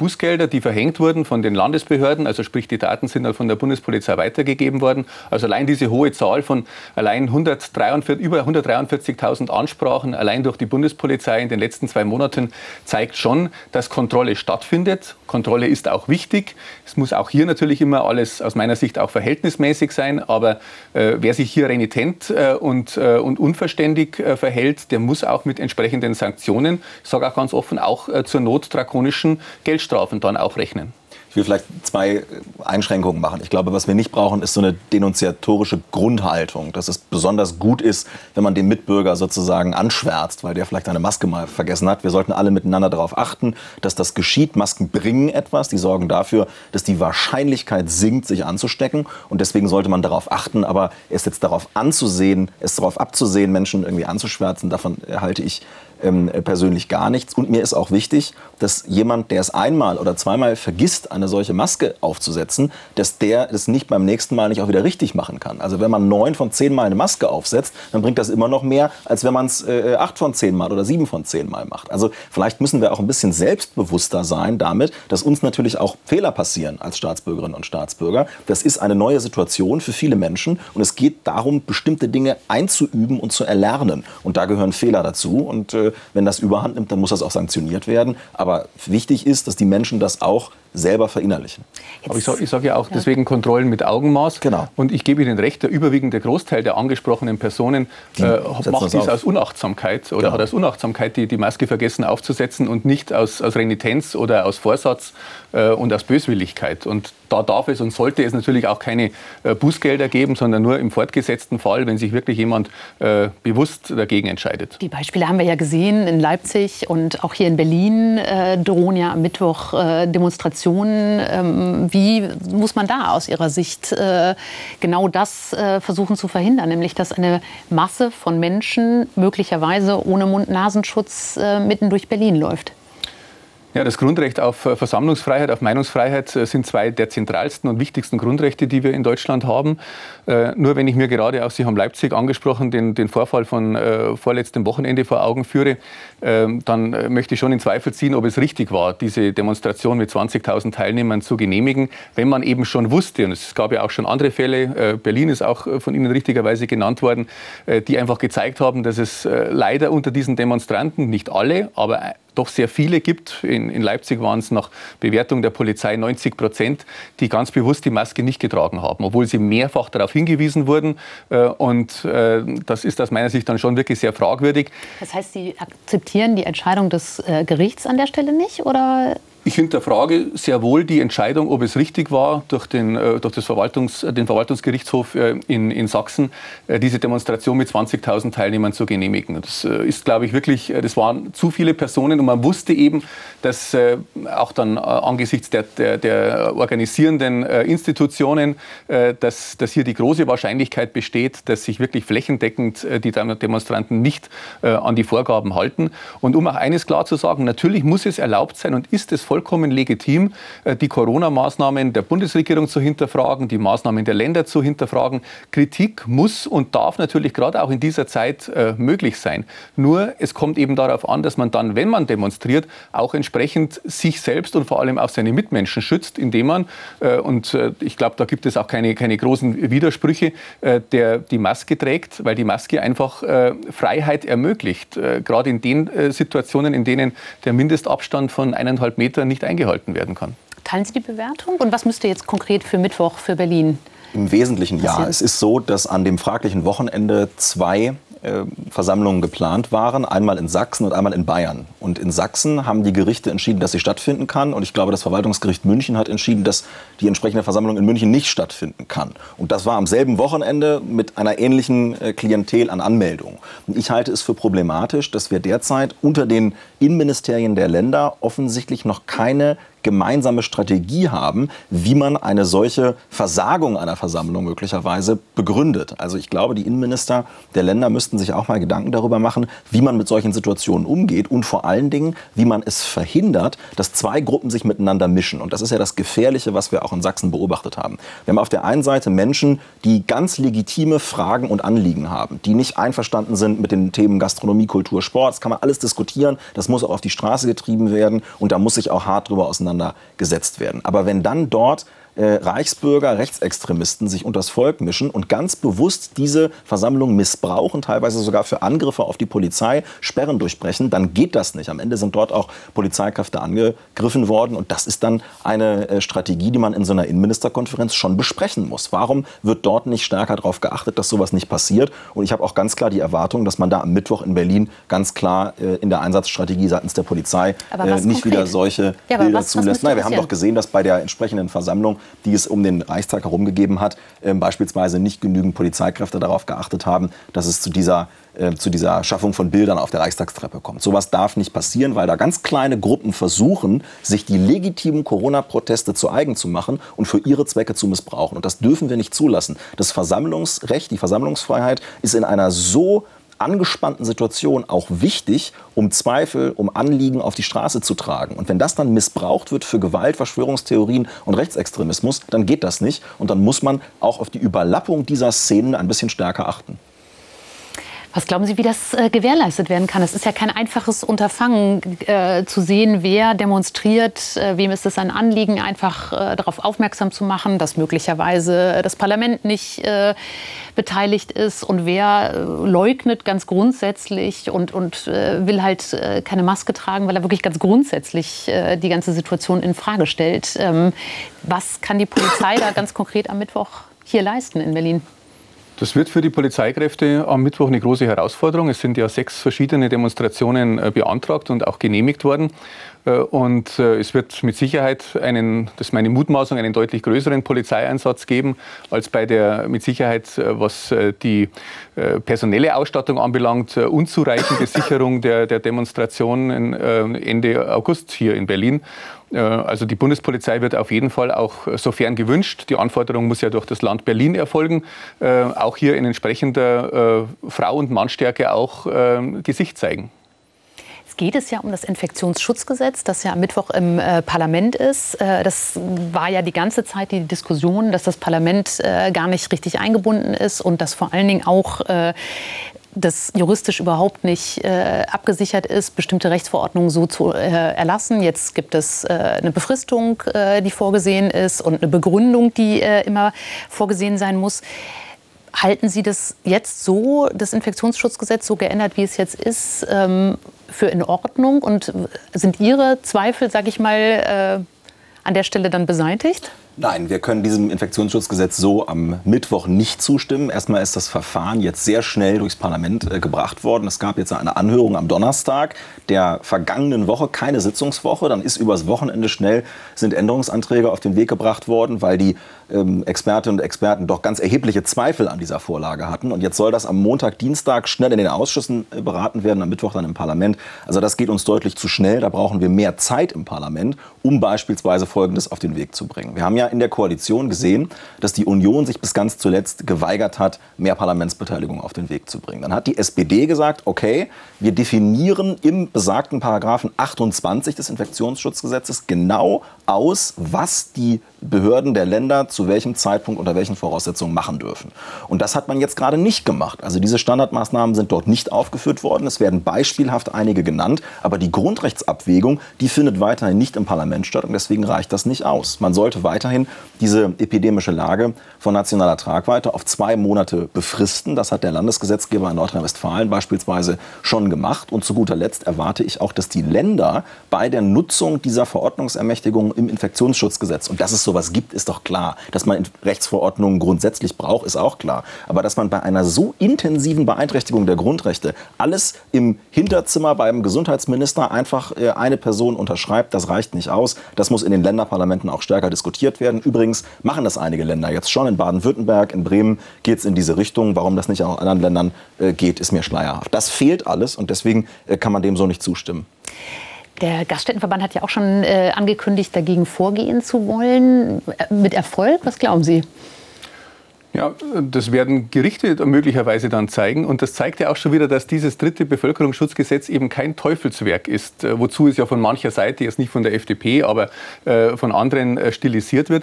Bilder, die verhängt wurden von den Landesbehörden, also sprich die Daten sind dann von der Bundespolizei weitergegeben worden. Also allein diese hohe Zahl von allein hundertdreiundvierzig, über hundertdreiundvierzigtausend Ansprachen allein durch die Bundespolizei in den letzten zwei Monaten zeigt schon, dass Kontrolle stattfindet. Kontrolle ist auch wichtig. Es muss auch hier natürlich immer alles aus meiner Sicht auch verhältnismäßig sein, aber äh, wer sich hier renitent äh, und, äh, und unverständig äh, verhält, der muss auch mit entsprechenden Sanktionen, ich sage auch ganz offen, auch äh, zur Not drakonischen Geldstrafen dann auch rechnen. Ich will vielleicht zwei Einschränkungen machen. Ich glaube, was wir nicht brauchen, ist so eine denunziatorische Grundhaltung, dass es besonders gut ist, wenn man den Mitbürger sozusagen anschwärzt, weil der vielleicht eine Maske mal vergessen hat. Wir sollten alle miteinander darauf achten, dass das geschieht. Masken bringen etwas, die sorgen dafür, dass die Wahrscheinlichkeit sinkt, sich anzustecken. Und deswegen sollte man darauf achten. Aber es jetzt darauf anzusehen, es darauf abzusehen, Menschen irgendwie anzuschwärzen, davon halte ich Ähm, persönlich gar nichts. Und mir ist auch wichtig, dass jemand, der es einmal oder zweimal vergisst, eine solche Maske aufzusetzen, dass der es nicht beim nächsten Mal nicht auch wieder richtig machen kann. Also wenn man neun von zehn Mal eine Maske aufsetzt, dann bringt das immer noch mehr, als wenn man es äh, acht von zehn Mal oder sieben von zehn Mal macht. Also vielleicht müssen wir auch ein bisschen selbstbewusster sein damit, dass uns natürlich auch Fehler passieren als Staatsbürgerinnen und Staatsbürger. Das ist eine neue Situation für viele Menschen und es geht darum, bestimmte Dinge einzuüben und zu erlernen. Und da gehören Fehler dazu und äh, wenn das überhand nimmt, dann muss das auch sanktioniert werden. Aber wichtig ist, dass die Menschen das auch selber verinnerlichen. Jetzt, Aber ich sage sag ja auch, ja. deswegen Kontrollen mit Augenmaß. Genau. Und ich gebe Ihnen recht, der überwiegende Großteil der angesprochenen Personen äh, macht dies aus Unachtsamkeit oder genau. hat aus Unachtsamkeit die, die Maske vergessen aufzusetzen und nicht aus, aus Renitenz oder aus Vorsatz äh, und aus Böswilligkeit. Und da darf es und sollte es natürlich auch keine äh, Bußgelder geben, sondern nur im fortgesetzten Fall, wenn sich wirklich jemand äh, bewusst dagegen entscheidet. Die Beispiele haben wir ja gesehen in Leipzig und auch hier in Berlin äh, drohen ja am Mittwoch äh, Demonstrationen. Ähm, wie muss man da aus Ihrer Sicht äh, genau das äh, versuchen zu verhindern, nämlich dass eine Masse von Menschen möglicherweise ohne Mund-Nasenschutz äh, mitten durch Berlin läuft? Ja, das Grundrecht auf Versammlungsfreiheit, auf Meinungsfreiheit sind zwei der zentralsten und wichtigsten Grundrechte, die wir in Deutschland haben. Äh, nur wenn ich mir gerade, auch Sie haben Leipzig angesprochen, den, den Vorfall von äh, vorletztem Wochenende vor Augen führe, äh, dann möchte ich schon in Zweifel ziehen, ob es richtig war, diese Demonstration mit zwanzigtausend Teilnehmern zu genehmigen, wenn man eben schon wusste, und es gab ja auch schon andere Fälle, äh, Berlin ist auch von Ihnen richtigerweise genannt worden, äh, die einfach gezeigt haben, dass es äh, leider unter diesen Demonstranten, nicht alle, aber doch sehr viele gibt. In, in Leipzig waren es nach Bewertung der Polizei neunzig Prozent, die ganz bewusst die Maske nicht getragen haben, obwohl sie mehrfach darauf hingewiesen wurden. Äh, und äh, das ist aus meiner Sicht dann schon wirklich sehr fragwürdig. Das heißt, Sie akzeptieren die Entscheidung des äh, Gerichts an der Stelle nicht, oder? Ich hinterfrage sehr wohl die Entscheidung, ob es richtig war, durch den, äh, durch das Verwaltungs-, den Verwaltungsgerichtshof äh, in, in Sachsen äh, diese Demonstration mit zwanzigtausend Teilnehmern zu genehmigen. Das äh, ist, glaube ich, wirklich, äh, das waren zu viele Personen und man wusste eben, dass äh, auch dann äh, angesichts der, der, der organisierenden äh, Institutionen, äh, dass, dass hier die große Wahrscheinlichkeit besteht, dass sich wirklich flächendeckend äh, die Demonstranten nicht äh, an die Vorgaben halten. Und um auch eines klar zu sagen, natürlich muss es erlaubt sein und ist es voll vollkommen legitim, die Corona-Maßnahmen der Bundesregierung zu hinterfragen, die Maßnahmen der Länder zu hinterfragen. Kritik muss und darf natürlich gerade auch in dieser Zeit äh, möglich sein. Nur es kommt eben darauf an, dass man dann, wenn man demonstriert, auch entsprechend sich selbst und vor allem auch seine Mitmenschen schützt, indem man, äh, und äh, ich glaube, da gibt es auch keine, keine großen Widersprüche, äh, der die Maske trägt, weil die Maske einfach äh, Freiheit ermöglicht. Äh, gerade in den äh, Situationen, in denen der Mindestabstand von eineinhalb Metern nicht eingehalten werden kann. Teilen Sie die Bewertung? Und was müsste jetzt konkret für Mittwoch für Berlin Im Wesentlichen ja. Es ist so, dass an dem fraglichen Wochenende zwei äh, Versammlungen geplant waren. Einmal in Sachsen und einmal in Bayern. Und in Sachsen haben die Gerichte entschieden, dass sie stattfinden kann. Und ich glaube, das Verwaltungsgericht München hat entschieden, dass die entsprechende Versammlung in München nicht stattfinden kann. Und das war am selben Wochenende mit einer ähnlichen äh, Klientel an Anmeldungen. Und ich halte es für problematisch, dass wir derzeit unter den Innenministerien der Länder offensichtlich noch keine gemeinsame Strategie haben, wie man eine solche Versagung einer Versammlung möglicherweise begründet. Also ich glaube, die Innenminister der Länder müssten sich auch mal Gedanken darüber machen, wie man mit solchen Situationen umgeht und vor allen Dingen, wie man es verhindert, dass zwei Gruppen sich miteinander mischen. Und das ist ja das Gefährliche, was wir auch in Sachsen beobachtet haben. Wir haben auf der einen Seite Menschen, die ganz legitime Fragen und Anliegen haben, die nicht einverstanden sind mit den Themen Gastronomie, Kultur, Sport. Das kann man alles diskutieren. Das muss auch auf die Straße getrieben werden und da muss sich auch hart drüber auseinandersetzen. auseinandergesetzt werden. Aber wenn dann dort Äh, Reichsbürger, Rechtsextremisten sich unters Volk mischen und ganz bewusst diese Versammlung missbrauchen, teilweise sogar für Angriffe auf die Polizei, Sperren durchbrechen, dann geht das nicht. Am Ende sind dort auch Polizeikräfte angegriffen worden und das ist dann eine äh, Strategie, die man in so einer Innenministerkonferenz schon besprechen muss. Warum wird dort nicht stärker darauf geachtet, dass sowas nicht passiert? Und ich habe auch ganz klar die Erwartung, dass man da am Mittwoch in Berlin ganz klar äh, in der Einsatzstrategie seitens der Polizei äh, nicht konkret? wieder solche ja, Bilder was, zulässt. was Nein, wir haben doch gesehen, dass bei der entsprechenden Versammlung, die es um den Reichstag herum gegeben hat, äh, beispielsweise nicht genügend Polizeikräfte darauf geachtet haben, dass es zu dieser, äh, zu dieser Schaffung von Bildern auf der Reichstagstreppe kommt. Sowas darf nicht passieren, weil da ganz kleine Gruppen versuchen, sich die legitimen Corona-Proteste zu eigen zu machen und für ihre Zwecke zu missbrauchen. Und das dürfen wir nicht zulassen. Das Versammlungsrecht, die Versammlungsfreiheit ist in einer so angespannten Situation auch wichtig, um Zweifel, um Anliegen auf die Straße zu tragen. Und wenn das dann missbraucht wird für Gewalt, Verschwörungstheorien und Rechtsextremismus, dann geht das nicht. Und dann muss man auch auf die Überlappung dieser Szenen ein bisschen stärker achten. Was glauben Sie, wie das äh, gewährleistet werden kann? Es ist ja kein einfaches Unterfangen, äh, zu sehen, wer demonstriert, äh, wem ist es ein Anliegen, einfach äh, darauf aufmerksam zu machen, dass möglicherweise das Parlament nicht äh, beteiligt ist und wer äh, leugnet ganz grundsätzlich und, und äh, will halt äh, keine Maske tragen, weil er wirklich ganz grundsätzlich äh, die ganze Situation in Frage stellt. Ähm, was kann die Polizei da ganz konkret am Mittwoch hier leisten in Berlin? Das wird für die Polizeikräfte am Mittwoch eine große Herausforderung. Es sind ja sechs verschiedene Demonstrationen beantragt und auch genehmigt worden. Und es wird mit Sicherheit einen, das ist meine Mutmaßung, einen deutlich größeren Polizeieinsatz geben, als bei der mit Sicherheit, was die personelle Ausstattung anbelangt, unzureichende Sicherung der, der Demonstrationen Ende August hier in Berlin. Also die Bundespolizei wird auf jeden Fall auch, sofern gewünscht, die Anforderung muss ja durch das Land Berlin erfolgen, auch hier in entsprechender Frau- und Mannstärke auch Gesicht zeigen. Geht es ja um das Infektionsschutzgesetz, das ja am Mittwoch im äh, Parlament ist. Äh, das war ja die ganze Zeit die Diskussion, dass das Parlament äh, gar nicht richtig eingebunden ist und dass vor allen Dingen auch äh, das juristisch überhaupt nicht äh, abgesichert ist, bestimmte Rechtsverordnungen so zu äh, erlassen. Jetzt gibt es äh, eine Befristung, äh, die vorgesehen ist und eine Begründung, die äh, immer vorgesehen sein muss. Halten Sie das jetzt so, das Infektionsschutzgesetz so geändert, wie es jetzt ist, ähm, für in Ordnung? Und sind Ihre Zweifel, sage ich mal, äh, an der Stelle dann beseitigt? Nein, wir können diesem Infektionsschutzgesetz so am Mittwoch nicht zustimmen. Erstmal ist das Verfahren jetzt sehr schnell durchs Parlament äh, gebracht worden. Es gab jetzt eine Anhörung am Donnerstag der vergangenen Woche, keine Sitzungswoche. Dann ist übers Wochenende schnell sind Änderungsanträge auf den Weg gebracht worden, weil die ähm, Expertinnen und Experten doch ganz erhebliche Zweifel an dieser Vorlage hatten. Und jetzt soll das am Montag, Dienstag schnell in den Ausschüssen äh, beraten werden, am Mittwoch dann im Parlament. Also das geht uns deutlich zu schnell. Da brauchen wir mehr Zeit im Parlament, um beispielsweise Folgendes auf den Weg zu bringen. Wir haben ja in der Koalition gesehen, dass die Union sich bis ganz zuletzt geweigert hat, mehr Parlamentsbeteiligung auf den Weg zu bringen. Dann hat die S P D gesagt, okay, wir definieren im besagten Paragraphen achtundzwanzig des Infektionsschutzgesetzes genau aus, was die Behörden der Länder zu welchem Zeitpunkt unter welchen Voraussetzungen machen dürfen. Und das hat man jetzt gerade nicht gemacht. Also diese Standardmaßnahmen sind dort nicht aufgeführt worden. Es werden beispielhaft einige genannt. Aber die Grundrechtsabwägung, die findet weiterhin nicht im Parlament statt. Und deswegen reicht das nicht aus. Man sollte weiterhin diese epidemische Lage von nationaler Tragweite auf zwei Monate befristen. Das hat der Landesgesetzgeber in Nordrhein-Westfalen beispielsweise schon gemacht. Und zu guter Letzt erwarte ich auch, dass die Länder bei der Nutzung dieser Verordnungsermächtigung im Infektionsschutzgesetz, und dass es sowas gibt, ist doch klar. Dass man Rechtsverordnungen grundsätzlich braucht, ist auch klar. Aber dass man bei einer so intensiven Beeinträchtigung der Grundrechte alles im Hinterzimmer beim Gesundheitsminister einfach eine Person unterschreibt, das reicht nicht aus. Das muss in den Länderparlamenten auch stärker diskutiert werden. Übrigens machen das einige Länder jetzt schon. In Baden-Württemberg, in Bremen geht es in diese Richtung. Warum das nicht auch in anderen Ländern äh, geht, ist mir schleierhaft. Das fehlt alles und deswegen äh, kann man dem so nicht zustimmen. Der Gaststättenverband hat ja auch schon äh, angekündigt, dagegen vorgehen zu wollen. Mit Erfolg? Was glauben Sie? Ja, das werden Gerichte möglicherweise dann zeigen. Und das zeigt ja auch schon wieder, dass dieses dritte Bevölkerungsschutzgesetz eben kein Teufelswerk ist, wozu es ja von mancher Seite, jetzt nicht von der F D P, aber äh, von anderen äh, stilisiert wird.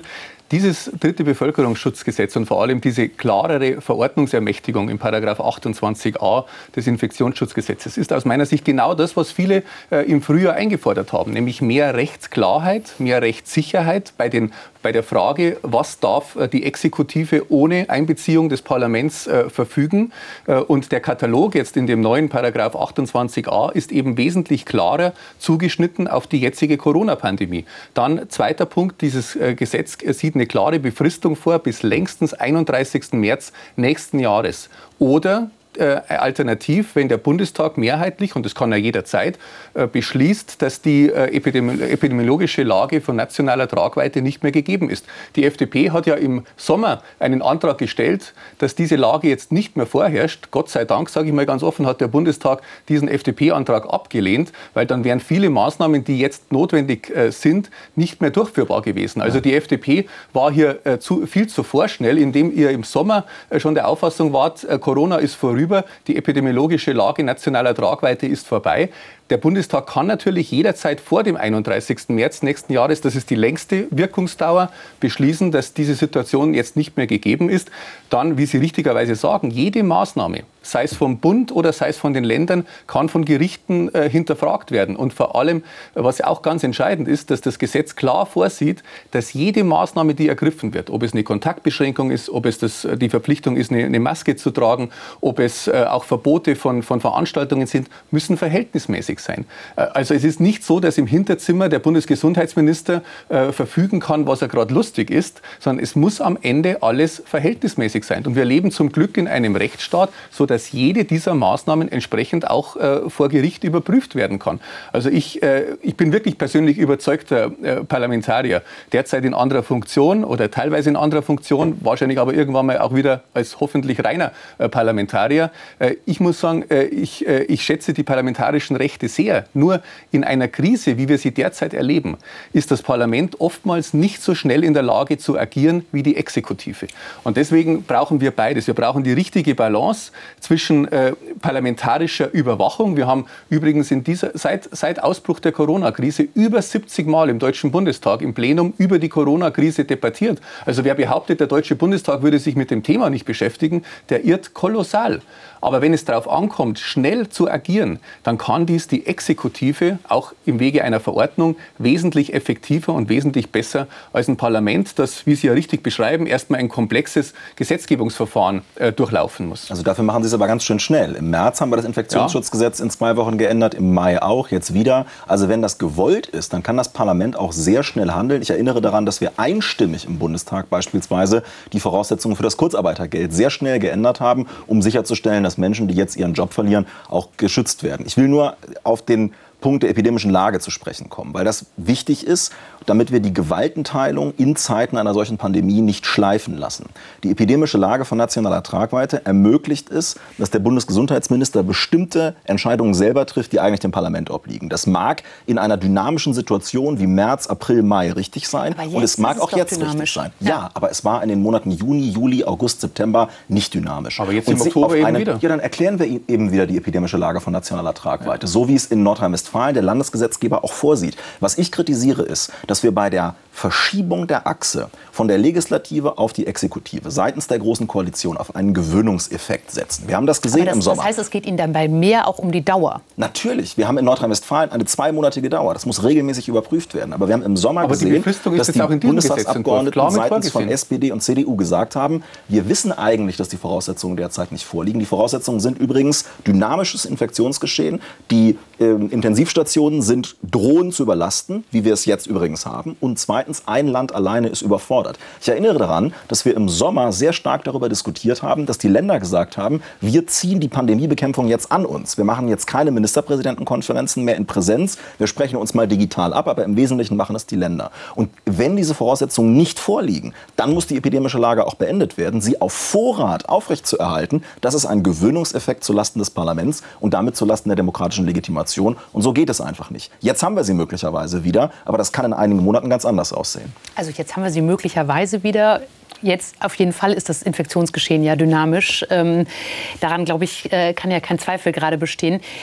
Dieses dritte Bevölkerungsschutzgesetz und vor allem diese klarere Verordnungsermächtigung im Paragraph achtundzwanzig a des Infektionsschutzgesetzes ist aus meiner Sicht genau das, was viele äh, im Frühjahr eingefordert haben, nämlich mehr Rechtsklarheit, mehr Rechtssicherheit bei, den, bei der Frage, was darf äh, die Exekutive ohne Einbeziehung des Parlaments äh, verfügen. Äh, und der Katalog jetzt in dem neuen Paragraph achtundzwanzig a ist eben wesentlich klarer zugeschnitten auf die jetzige Corona-Pandemie. Dann zweiter Punkt, dieses äh, Gesetz äh, sieht eine klare Befristung vor bis längstens einunddreißigsten März nächsten Jahres. Oder Äh, alternativ, wenn der Bundestag mehrheitlich, und das kann er jederzeit, äh, beschließt, dass die äh, epidemi- epidemiologische Lage von nationaler Tragweite nicht mehr gegeben ist. Die F D P hat ja im Sommer einen Antrag gestellt, dass diese Lage jetzt nicht mehr vorherrscht. Gott sei Dank, sage ich mal ganz offen, hat der Bundestag diesen F D P-Antrag abgelehnt, weil dann wären viele Maßnahmen, die jetzt notwendig äh, sind, nicht mehr durchführbar gewesen. Also die F D P war hier äh, zu, viel zu vorschnell, indem ihr im Sommer äh, schon der Auffassung wart, äh, Corona ist vorüber. Die epidemiologische Lage nationaler Tragweite ist vorbei. Der Bundestag kann natürlich jederzeit vor dem einunddreißigsten März nächsten Jahres, das ist die längste Wirkungsdauer, beschließen, dass diese Situation jetzt nicht mehr gegeben ist. Dann, wie Sie richtigerweise sagen, jede Maßnahme, sei es vom Bund oder sei es von den Ländern, kann von Gerichten äh, hinterfragt werden. Und vor allem, was auch ganz entscheidend ist, dass das Gesetz klar vorsieht, dass jede Maßnahme, die ergriffen wird, ob es eine Kontaktbeschränkung ist, ob es das, die Verpflichtung ist, eine, eine Maske zu tragen, ob es äh, auch Verbote von, von Veranstaltungen sind, müssen verhältnismäßig sein. Also es ist nicht so, dass im Hinterzimmer der Bundesgesundheitsminister äh, verfügen kann, was er gerade lustig ist, sondern es muss am Ende alles verhältnismäßig sein. Und wir leben zum Glück in einem Rechtsstaat, so dass jede dieser Maßnahmen entsprechend auch äh, vor Gericht überprüft werden kann. Also ich, äh, ich bin wirklich persönlich überzeugter äh, Parlamentarier, derzeit in anderer Funktion oder teilweise in anderer Funktion, wahrscheinlich aber irgendwann mal auch wieder als hoffentlich reiner äh, Parlamentarier. Äh, ich muss sagen, äh, ich, äh, ich schätze die parlamentarischen Rechte sehr. Nur in einer Krise, wie wir sie derzeit erleben, ist das Parlament oftmals nicht so schnell in der Lage zu agieren wie die Exekutive. Und deswegen brauchen wir beides. Wir brauchen die richtige Balance zwischen äh, parlamentarischer Überwachung. Wir haben übrigens in dieser, seit, seit Ausbruch der Corona-Krise über siebzig Mal im Deutschen Bundestag im Plenum über die Corona-Krise debattiert. Also wer behauptet, der Deutsche Bundestag würde sich mit dem Thema nicht beschäftigen, der irrt kolossal. Aber wenn es darauf ankommt, schnell zu agieren, dann kann dies die Exekutive auch im Wege einer Verordnung wesentlich effektiver und wesentlich besser als ein Parlament, das, wie Sie ja richtig beschreiben, erstmal ein komplexes Gesetzgebungsverfahren äh, durchlaufen muss. Also dafür machen Sie es aber ganz schön schnell. Im März haben wir das Infektionsschutzgesetz in zwei Wochen geändert, im Mai auch, jetzt wieder. Also wenn das gewollt ist, dann kann das Parlament auch sehr schnell handeln. Ich erinnere daran, dass wir einstimmig im Bundestag beispielsweise die Voraussetzungen für das Kurzarbeitergeld sehr schnell geändert haben, um sicherzustellen, dass Menschen, die jetzt ihren Job verlieren, auch geschützt werden. Ich will nur auf den Punkt der epidemischen Lage zu sprechen kommen, weil das wichtig ist, damit wir die Gewaltenteilung in Zeiten einer solchen Pandemie nicht schleifen lassen. Die epidemische Lage von nationaler Tragweite ermöglicht es, dass der Bundesgesundheitsminister bestimmte Entscheidungen selber trifft, die eigentlich dem Parlament obliegen. Das mag in einer dynamischen Situation wie März, April, Mai richtig sein und es mag auch jetzt dynamisch. richtig sein. Ja. ja, aber es war in den Monaten Juni, Juli, August, September nicht dynamisch. Aber jetzt im Oktober eben eine, wieder. Ja, dann erklären wir eben wieder die epidemische Lage von nationaler Tragweite, ja. so wie es in Nordrhein-Westfalen der Landesgesetzgeber auch vorsieht. Was ich kritisiere ist, dass wir bei der Verschiebung der Achse von der Legislative auf die Exekutive seitens der Großen Koalition auf einen Gewöhnungseffekt setzen. Wir haben das gesehen das, im Sommer. Das heißt, es geht Ihnen dann bei mehr auch um die Dauer? Natürlich. Wir haben in Nordrhein-Westfalen eine zweimonatige Dauer. Das muss regelmäßig überprüft werden. Aber wir haben im Sommer Aber gesehen, die dass die Bundestagsabgeordneten seitens von S P D und C D U gesagt haben, wir wissen eigentlich, dass die Voraussetzungen derzeit nicht vorliegen. Die Voraussetzungen sind übrigens dynamisches Infektionsgeschehen. Die äh, Intensivstationen sind drohen zu überlasten, wie wir es jetzt übrigens haben. Und zweitens, ein Land alleine ist überfordert. Ich erinnere daran, dass wir im Sommer sehr stark darüber diskutiert haben, dass die Länder gesagt haben, wir ziehen die Pandemiebekämpfung jetzt an uns. Wir machen jetzt keine Ministerpräsidentenkonferenzen mehr in Präsenz. Wir sprechen uns mal digital ab, aber im Wesentlichen machen es die Länder. Und wenn diese Voraussetzungen nicht vorliegen, dann muss die epidemische Lage auch beendet werden. Sie auf Vorrat aufrechtzuerhalten, das ist ein Gewöhnungseffekt zulasten des Parlaments und damit zulasten der demokratischen Legitimation. Und so geht es einfach nicht. Jetzt haben wir sie möglicherweise wieder, aber das kann in einigen Monaten ganz anders aussehen. Also jetzt haben wir sie möglicherweise wieder. Jetzt auf jeden Fall ist das Infektionsgeschehen ja dynamisch. Ähm, daran, glaube ich, äh, kann ja kein Zweifel gerade bestehen.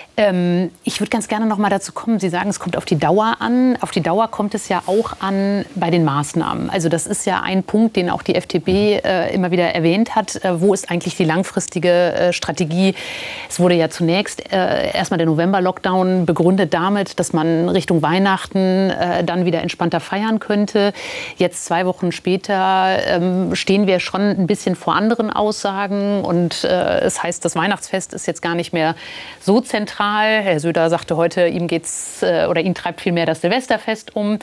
Ähm, ich würde ganz gerne noch mal dazu kommen. Sie sagen, es kommt auf die Dauer an. Auf die Dauer kommt es ja auch an bei den Maßnahmen. Also das ist ja ein Punkt, den auch die F D P äh, immer wieder erwähnt hat. Äh, wo ist eigentlich die langfristige äh, Strategie? Es wurde ja zunächst äh, erstmal der November-Lockdown begründet damit, dass man Richtung Weihnachten äh, dann wieder entspannter feiern könnte. Jetzt zwei Wochen später ähm, stehen wir schon ein bisschen vor anderen Aussagen. Und äh, es heißt, das Weihnachtsfest ist jetzt gar nicht mehr so zentral. Herr Söder sagte heute, ihm geht's äh, oder ihn treibt viel mehr das Silvesterfest um.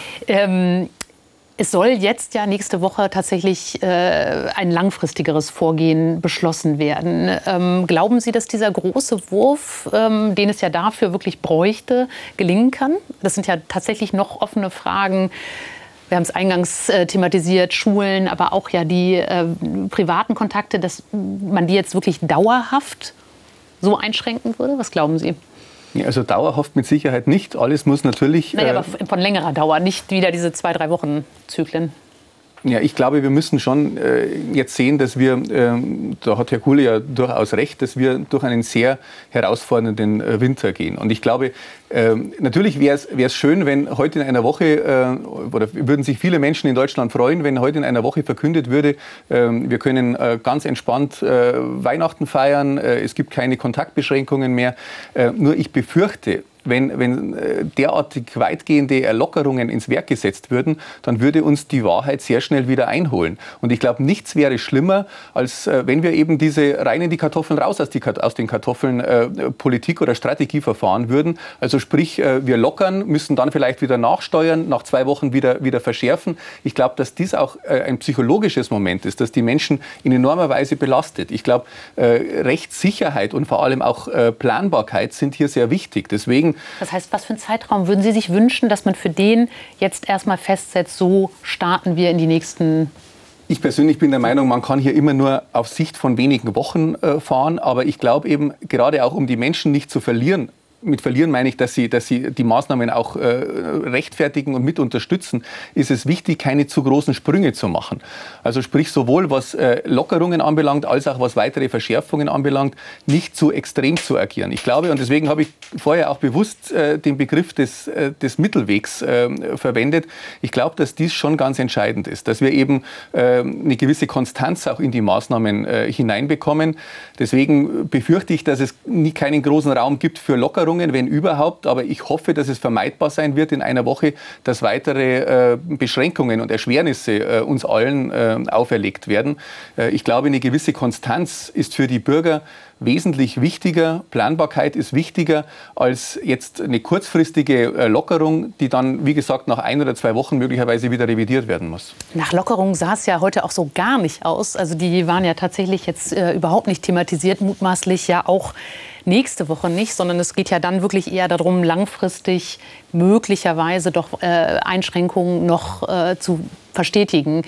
Ähm, es soll jetzt ja nächste Woche tatsächlich äh, ein langfristigeres Vorgehen beschlossen werden. Ähm, glauben Sie, dass dieser große Wurf, ähm, den es ja dafür wirklich bräuchte, gelingen kann? Das sind ja tatsächlich noch offene Fragen. Wir haben es eingangs äh, thematisiert, Schulen, aber auch ja die äh, privaten Kontakte, dass man die jetzt wirklich dauerhaft so einschränken würde? Was glauben Sie? Also dauerhaft mit Sicherheit nicht. Alles muss natürlich... Naja, aber von längerer Dauer, nicht wieder diese zwei, drei Wochen Zyklen. Ja, ich glaube, wir müssen schon äh, jetzt sehen, dass wir, äh, da hat Herr Kuhle ja durchaus recht, dass wir durch einen sehr herausfordernden äh, Winter gehen. Und ich glaube, äh, natürlich wäre es schön, wenn heute in einer Woche, äh, oder würden sich viele Menschen in Deutschland freuen, wenn heute in einer Woche verkündet würde, äh, wir können äh, ganz entspannt äh, Weihnachten feiern, äh, es gibt keine Kontaktbeschränkungen mehr. Äh, nur ich befürchte, Wenn, wenn derartig weitgehende Lockerungen ins Werk gesetzt würden, dann würde uns die Wahrheit sehr schnell wieder einholen. Und ich glaube, nichts wäre schlimmer, als äh, wenn wir eben diese rein in die Kartoffeln, raus aus, die, aus den Kartoffeln äh, Politik oder Strategie verfahren würden. Also sprich, äh, wir lockern, müssen dann vielleicht wieder nachsteuern, nach zwei Wochen wieder, wieder verschärfen. Ich glaube, dass dies auch äh, ein psychologisches Moment ist, dass die Menschen in enormer Weise belastet. Ich glaube, äh, Rechtssicherheit und vor allem auch äh, Planbarkeit sind hier sehr wichtig. Deswegen Das heißt, was für einen Zeitraum würden Sie sich wünschen, dass man für den jetzt erstmal festsetzt, so starten wir in die nächsten... Ich persönlich bin der Meinung, man kann hier immer nur auf Sicht von wenigen Wochen äh, fahren. Aber ich glaube eben, gerade auch um die Menschen nicht zu verlieren, mit verlieren meine ich, dass sie, dass sie die Maßnahmen auch äh, rechtfertigen und mit unterstützen, ist es wichtig, keine zu großen Sprünge zu machen. Also sprich sowohl was äh, Lockerungen anbelangt, als auch was weitere Verschärfungen anbelangt, nicht zu extrem zu agieren. Ich glaube, und deswegen habe ich vorher auch bewusst äh, den Begriff des, äh, des Mittelwegs äh, verwendet. Ich glaube, dass dies schon ganz entscheidend ist, dass wir eben äh, eine gewisse Konstanz auch in die Maßnahmen äh, hineinbekommen. Deswegen befürchte ich, dass es nie keinen großen Raum gibt für Lockerungen, wenn überhaupt. Aber ich hoffe, dass es vermeidbar sein wird in einer Woche, dass weitere äh, Beschränkungen und Erschwernisse äh, uns allen äh, auferlegt werden. Äh, ich glaube, eine gewisse Konstanz ist für die Bürger wesentlich wichtiger. Planbarkeit ist wichtiger als jetzt eine kurzfristige äh, Lockerung, die dann, wie gesagt, nach ein oder zwei Wochen möglicherweise wieder revidiert werden muss. Nach Lockerung sah es ja heute auch so gar nicht aus. Also die waren ja tatsächlich jetzt äh, überhaupt nicht thematisiert, mutmaßlich ja auch nächste Woche nicht, sondern es geht ja dann wirklich eher darum, langfristig möglicherweise doch äh, Einschränkungen noch äh, zu verstetigen.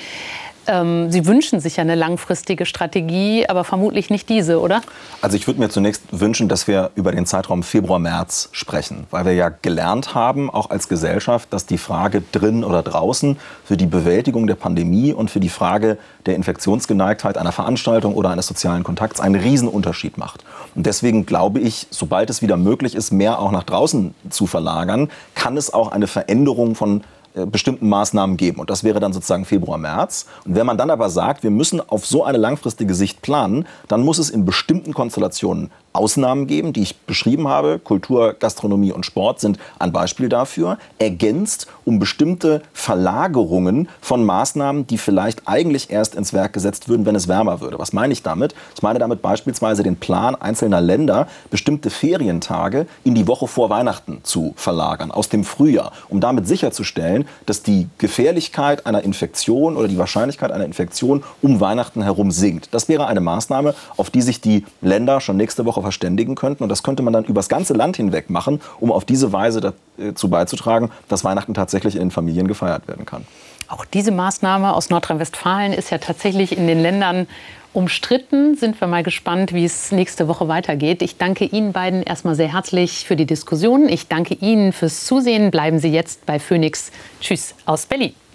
Ähm, Sie wünschen sich ja eine langfristige Strategie, aber vermutlich nicht diese, oder? Also ich würde mir zunächst wünschen, dass wir über den Zeitraum Februar, März sprechen, weil wir ja gelernt haben, auch als Gesellschaft, dass die Frage drin oder draußen für die Bewältigung der Pandemie und für die Frage der Infektionsgeneigtheit einer Veranstaltung oder eines sozialen Kontakts einen Riesenunterschied macht. Und deswegen glaube ich, sobald es wieder möglich ist, mehr auch nach draußen zu verlagern, kann es auch eine Veränderung von bestimmten Maßnahmen geben. Und das wäre dann sozusagen Februar, März. Und wenn man dann aber sagt, wir müssen auf so eine langfristige Sicht planen, dann muss es in bestimmten Konstellationen Ausnahmen geben, die ich beschrieben habe. Kultur, Gastronomie und Sport sind ein Beispiel dafür. Ergänzt um bestimmte Verlagerungen von Maßnahmen, die vielleicht eigentlich erst ins Werk gesetzt würden, wenn es wärmer würde. Was meine ich damit? Ich meine damit beispielsweise den Plan einzelner Länder, bestimmte Ferientage in die Woche vor Weihnachten zu verlagern, aus dem Frühjahr, um damit sicherzustellen, dass die Gefährlichkeit einer Infektion oder die Wahrscheinlichkeit einer Infektion um Weihnachten herum sinkt. Das wäre eine Maßnahme, auf die sich die Länder schon nächste Woche verständigen könnten. Und das könnte man dann über das ganze Land hinweg machen, um auf diese Weise dazu beizutragen, dass Weihnachten tatsächlich in den Familien gefeiert werden kann. Auch diese Maßnahme aus Nordrhein-Westfalen ist ja tatsächlich in den Ländern umstritten. Sind wir mal gespannt, wie es nächste Woche weitergeht. Ich danke Ihnen beiden erstmal sehr herzlich für die Diskussion. Ich danke Ihnen fürs Zusehen. Bleiben Sie jetzt bei Phoenix. Tschüss aus Berlin.